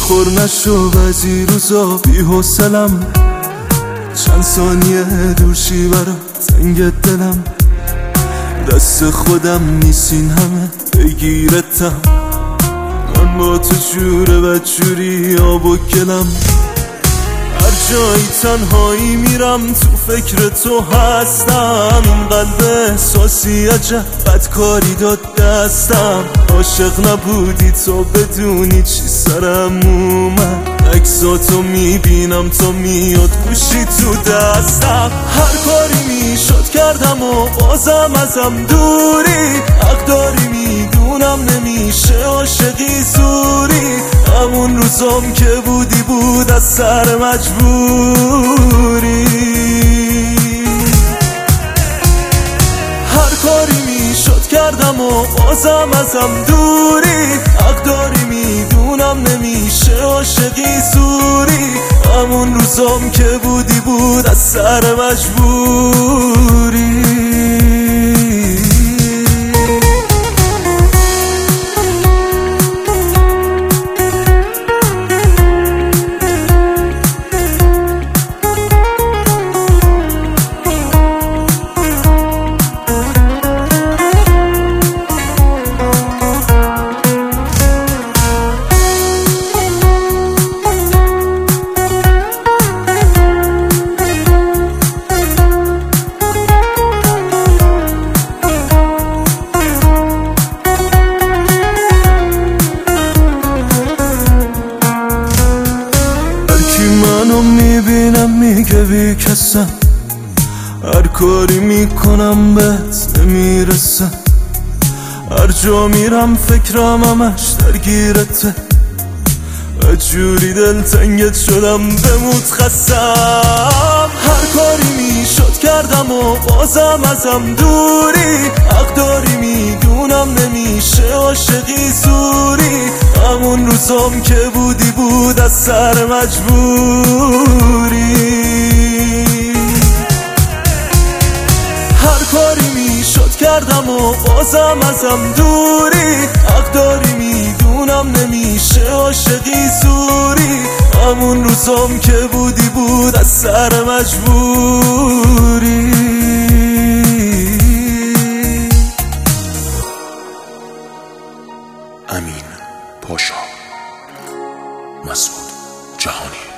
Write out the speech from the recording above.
خور نشو بعضی روزا بی حوصلم، چند ثانیه دورشی برا تنگ دلم، دست خودم نیستین همه بگیرتم، من با تو جوره و جوری آب و گلم، هر جایی تنهایی میرم تو فکر تو هستم، این قلب احساسی عجب بدکاری داد دستم، عاشق نبودی تو بدونی چی سرم اومد، عکساتو میبینم تا میاد گوشی تو دستم، هر کاری میشد کردم و بازم ازم دوری، حق داری میدونم نمیشه عاشقی زوری، همون روزام که بودی بود از سر مجبوری، هر کاری میشد کردم و بازم ازم دوری، حق داری میدونم نمیشه عاشقی زوری، همون روزام که بودی بود از سر مجبوری. منو میبینم میگه بی کسم، هر کاری میکنم بهت نمیرسم، هر جا میرم فکرم همش درگیرته، جوری دلتنگت شدم بموت خستم، هر کاری میشد کردم و بازم ازم دوری، حق داری میدونم نمیشه عاشقی زوری، همون روزام که بودی بود از سر مجبوری، هر کاری میشد کردم و بازم ازم دوری، حق داری میدونم نمیشه عاشقی زوری، همون روزام که بودی بود از سر مجبوری. امین پاشا، مسعود جهانی.